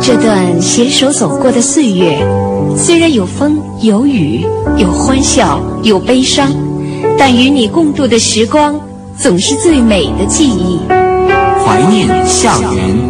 这段携手走过的岁月，虽然有风有雨，有欢笑有悲伤，但与你共度的时光总是最美的记忆。 怀念校园